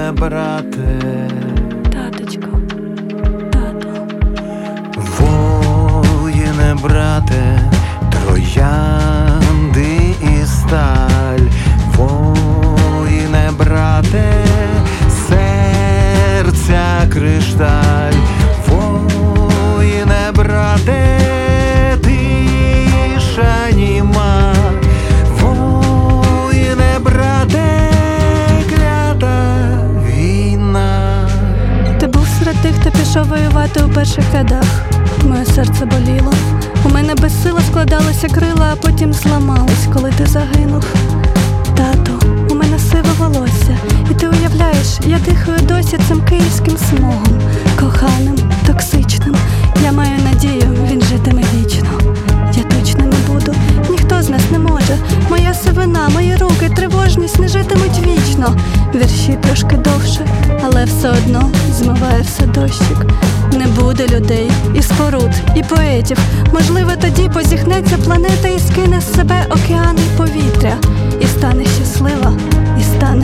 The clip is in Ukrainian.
Воїне, брате, Таточко, тато. воїне, брате, троянди і сталь. Воїне, брате, серця кришталь. Воїне, брате, тиша німа. Воїне, брате, клята війна. Ти був серед тих, хто пішов воювати у перших рядах. Моє серце боліло. У мене безсило складалися крила, а потім зламались, коли ти загинув. Тато, у мене сиве волосся, і ти уявляєш, я дихаю досі цим київським смогом, коханим, токсичним. Я маю надію, він житиме вічно. Я точно не буду, ніхто з нас не може. Моя сивина, мої руки, тривожність не житимуть вічно. Вірші трошки довше, але все одно змиває все дощик. Не буде людей і споруд, і поетів. Можливо, тоді позіхнеться планета і скине з себе океани й повітря. І стане щаслива, і стане